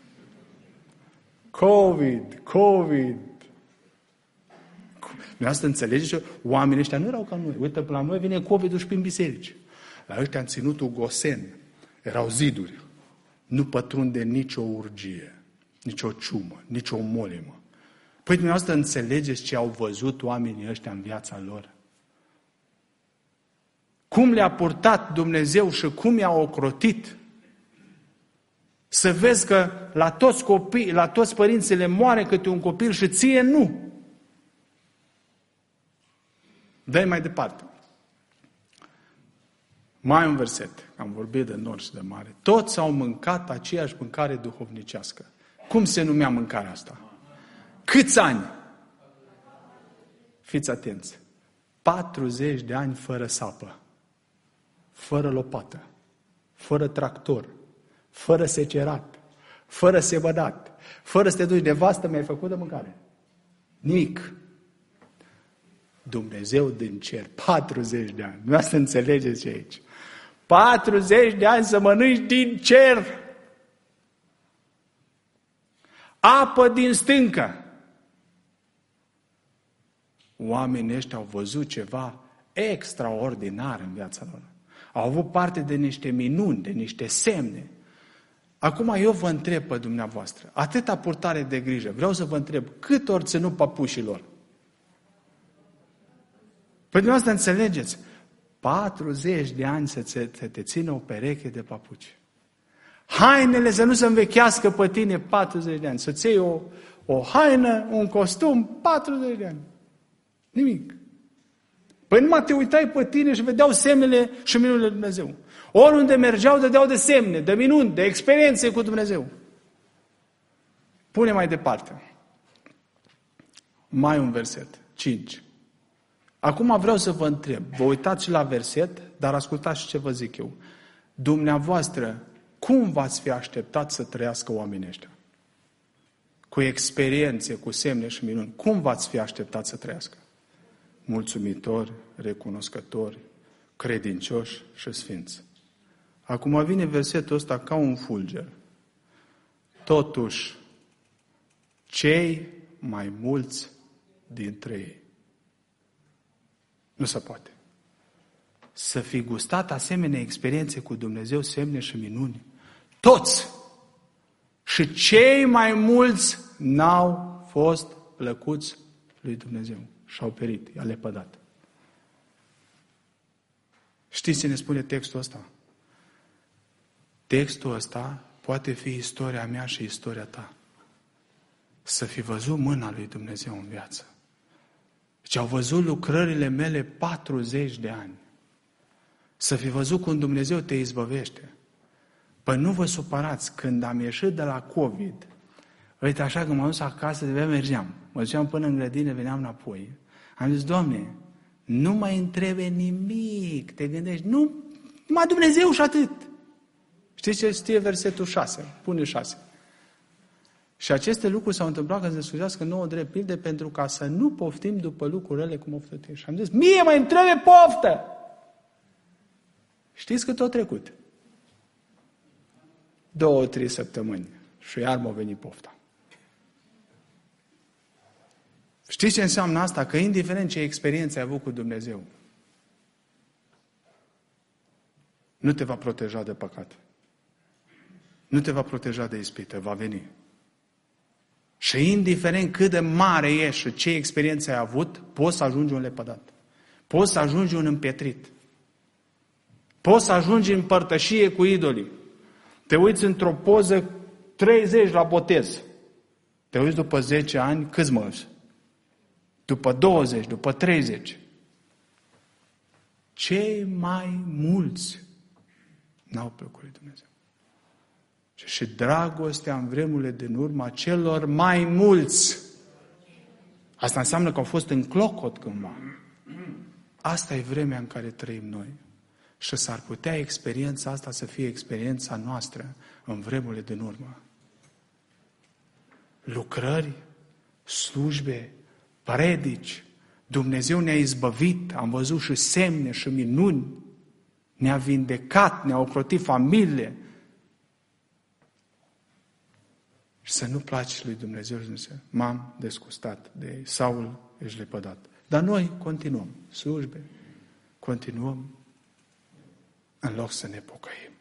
S1: COVID, COVID. Dumneavoastră înțelegeți? Oamenii ăștia nu erau ca noi. Uite, la noi vine COVID-ul și prin biserici. La ăștia în ținutul Gosen erau ziduri. Nu pătrunde nicio urgie, nicio ciumă, nicio molimă. Păi dumneavoastră înțelegeți ce au văzut oamenii ăștia în viața lor? Cum le-a purtat Dumnezeu și cum i-a ocrotit? Să vezi că la toți copii, la toți părinții le moare câte un copil și ție nu. Dă-i mai departe. Mai un verset, am vorbit de nord și de mare. Toți au mâncat aceeași mâncare duhovnicească. Cum se numea mâncarea asta? Câți ani? Fiți atenți. patruzeci de ani fără sapă, fără lopată, fără tractor, fără secerat, fără sebădat, fără să te duci de vastă, mi-ai făcut de mâncare. Nimic. Dumnezeu din cer, patruzeci de ani. Nu să înțelegeți aici. patruzeci de ani să mănânci din cer. Apă din stâncă. Oamenii ăștia au văzut ceva extraordinar în viața lor. Au avut parte de niște minuni, de niște semne. Acum eu vă întreb pe dumneavoastră, atâta purtare de grijă, vreau să vă întreb, cât ori ținut papușilor? Păi dumneavoastră înțelegeți, patruzeci de ani să te, te țină o pereche de papuci. Hainele să nu se învechească pe tine patruzeci de ani. Să-ți iei o, o haină, un costum, patruzeci de ani. Nimic. Păi numai te uitai pe tine și vedeau semnele și minunile lui Dumnezeu. Oriunde mergeau, dădeau de semne, de minuni, de experiențe cu Dumnezeu. Pune mai departe. Mai un verset. cinci. Acum vreau să vă întreb. Vă uitați și la verset, dar ascultați și ce vă zic eu. Dumneavoastră, cum v-ați fi așteptat să trăiască oamenii ăștia? Cu experiențe, cu semne și minuni. Cum v-ați fi așteptat să trăiască? Mulțumitori, recunoscători, credincioși și sfinți. Acum vine versetul ăsta ca un fulger. Totuși, cei mai mulți dintre ei. Nu se poate. Să fi gustat asemenea experiențe cu Dumnezeu, semne și minuni. Toți! Și cei mai mulți n-au fost plăcuți lui Dumnezeu. Și-au perit, i-a lepădat. Știți ce ne spune textul ăsta? Textul ăsta poate fi istoria mea și istoria ta. Să fi văzut mâna lui Dumnezeu în viață. Deci au văzut lucrările mele patruzeci de ani. Să fi văzut cum Dumnezeu te izbăvește. Păi nu vă supărați, când am ieșit de la COVID, uite așa că m-am dus acasă, de mergeam. Mă duceam până în grădină, veneam înapoi. Am zis, Doamne, nu mai întrebe nimic, te gândești, nu, numai Dumnezeu și atât. Știți ce știe versetul șase? Pune șase. Și aceste lucruri s-au întâmplat când se slujească nouă drept pilde pentru ca să nu poftim după lucrurile cum au făcut ei. Și am zis, mie mă întrebe poftă! Știți că tot trecut? Două, trei săptămâni și iar m-a venit pofta. Știți ce înseamnă asta? Că indiferent ce experiență ai avut cu Dumnezeu, nu te va proteja de păcat. Nu te va proteja de ispită, va veni. Și indiferent cât de mare ești și ce experiență ai avut, poți să ajungi un lepădat. Poți să ajungi un împietrit. Poți să ajungi în părtășie cu idolii. Te uiți într-o poză treizeci la botez. Te uiți după zece ani, câți mă uiți? După douăzeci, după treizeci. Cei mai mulți n-au plăcut lui Dumnezeu. Și dragostea în vremurile din urmă a celor mai mulți. Asta înseamnă că au fost în clocot cândva. Asta e vremea în care trăim noi. Și s-ar putea experiența asta să fie experiența noastră în vremurile din urmă. lucrări, slujbe, predici. Dumnezeu ne-a izbăvit, am văzut și semne și minuni, ne-a vindecat, ne-a ocrotit familiile. Și să nu placi lui Dumnezeu și Dumnezeu, m-am desgustat de ei, Saul ești lepădat. Dar noi continuăm slujbe, continuăm în loc să ne pocăim.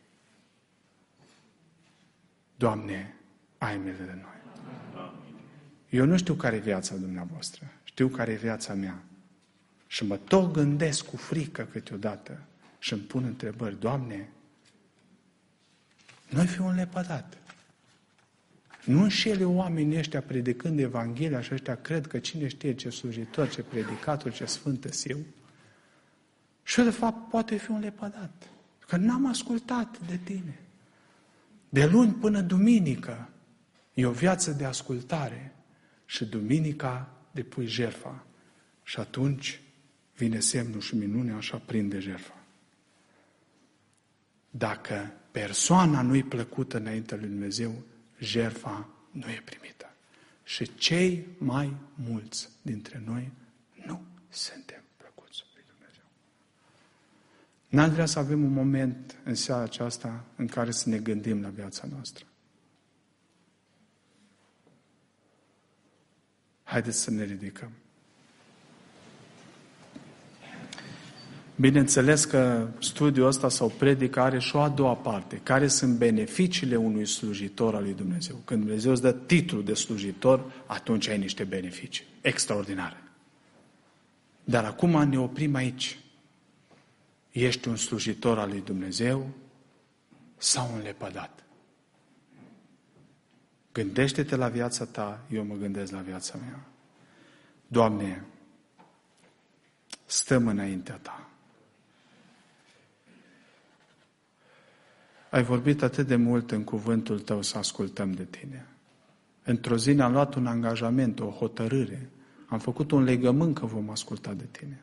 S1: Doamne, ai milă de noi. Eu nu știu care e viața dumneavoastră, știu care e viața mea. Și mă tot gândesc cu frică câteodată și îmi pun întrebări. Doamne, noi fi un lepădat. Nu înșele oamenii ăștia predicând Evanghelia și ăștia cred că cine știe ce slujitor, ce predicator, ce sfântă eu. Și eu, de fapt, poate fi un lepădat. Că n-am ascultat de tine. De luni până duminică e o viață de ascultare și duminica depui jertfa. Și atunci vine semnul și minunea, așa prinde jertfa. Dacă persoana nu-i plăcută înaintea lui Dumnezeu, jertfa nu e primită. Și cei mai mulți dintre noi nu suntem plăcuți lui Dumnezeu. N-ar vrea să avem un moment în seara aceasta în care să ne gândim la viața noastră. Haideți să ne ridicăm. Bineînțeles că studiul ăsta sau predica are și o a doua parte. Care sunt beneficiile unui slujitor al lui Dumnezeu? Când Dumnezeu îți dă titlul de slujitor, atunci ai niște beneficii extraordinare. Dar acum ne oprim aici. Ești un slujitor al lui Dumnezeu sau un lepădat? Gândește-te la viața ta, eu mă gândesc la viața mea. Doamne, stăm înaintea ta. Ai vorbit atât de mult în cuvântul tău să ascultăm de tine. Într-o zi ne-am luat un angajament, o hotărâre. Am făcut un legământ că vom asculta de tine.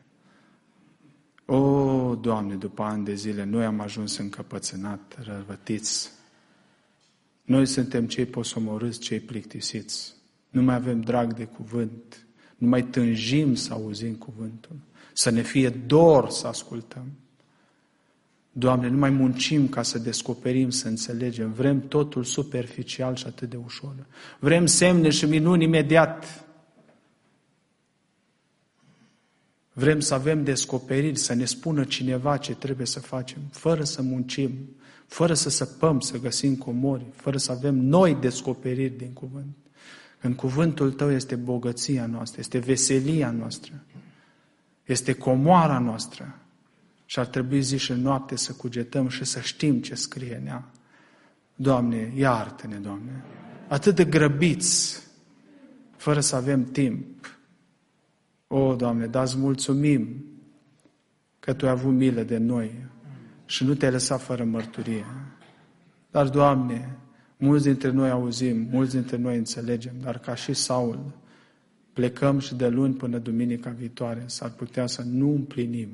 S1: O, Doamne, după ani de zile, noi am ajuns încăpățânat, răvătiți. Noi suntem cei posomorâți, cei plictisiți. Nu mai avem drag de cuvânt. Nu mai tânjim să auzim cuvântul. Să ne fie dor să ascultăm. Doamne, nu mai muncim ca să descoperim, să înțelegem. Vrem totul superficial și atât de ușor. Vrem semne și minuni imediat. Vrem să avem descoperiri, să ne spună cineva ce trebuie să facem, fără să muncim, fără să săpăm, să găsim comori, fără să avem noi descoperiri din cuvânt. În cuvântul tău este bogăția noastră, este veselia noastră, este comoara noastră. Și ar trebui zi și noapte să cugetăm și să știm ce scrie în ea. Doamne, iartă-ne, Doamne, atât de grăbiți, fără să avem timp. O, Doamne, da-ți mulțumim că Tu ai avut milă de noi și nu Te-ai lăsat fără mărturie. Dar, Doamne, mulți dintre noi auzim, mulți dintre noi înțelegem, dar ca și Saul, plecăm și de luni până duminica viitoare, s-ar putea să nu împlinim.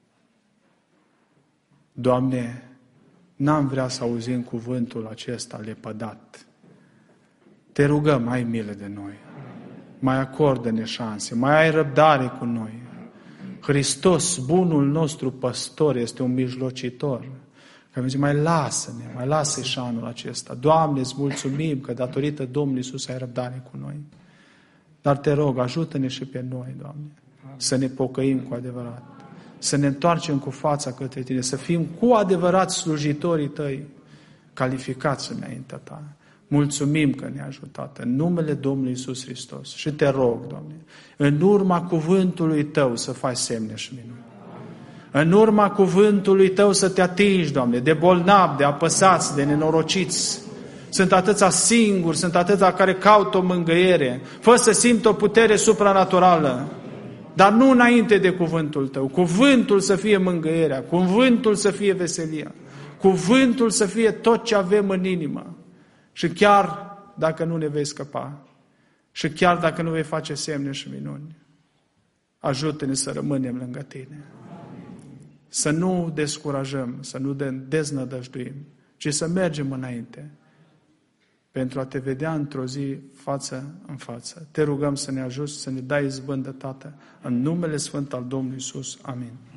S1: Doamne, n-am vrea să auzim cuvântul acesta lepădat. Te rugăm, ai milă de noi. Mai acordă-ne șanse, mai ai răbdare cu noi. Hristos, bunul nostru păstor, este un mijlocitor. Că am zis, mai lasă-ne, mai lasă-i și anul acesta. Doamne, îți mulțumim că datorită Domnului Iisus ai răbdare cu noi. Dar te rog, ajută-ne și pe noi, Doamne, să ne pocăim cu adevărat. Să ne întoarcem cu fața către Tine, să fim cu adevărat slujitorii Tăi, calificați înaintea Ta. Mulțumim că ne-ai ajutat în numele Domnului Iisus Hristos. Și te rog, Doamne, în urma cuvântului Tău să faci semne și minuni. În urma cuvântului Tău să Te atingi, Doamne, de bolnavi, de apăsați, de nenorociți. Sunt atâția singuri, sunt atâția care caută o mângâiere, fă să simt o putere supranaturală. Dar nu înainte de cuvântul Tău. Cuvântul să fie mângâierea, cuvântul să fie veselia, cuvântul să fie tot ce avem în inimă. Și chiar dacă nu ne vei scăpa, și chiar dacă nu vei face semne și minuni, ajută-ne să rămânem lângă Tine. Să nu descurajăm, să nu deznădăjduim, ci să mergem înainte. pentru a te vedea într-o zi față în față. Te rugăm să ne ajuți, să ne dai izbândă, Tată, în numele Sfânt al Domnului Iisus. Amin.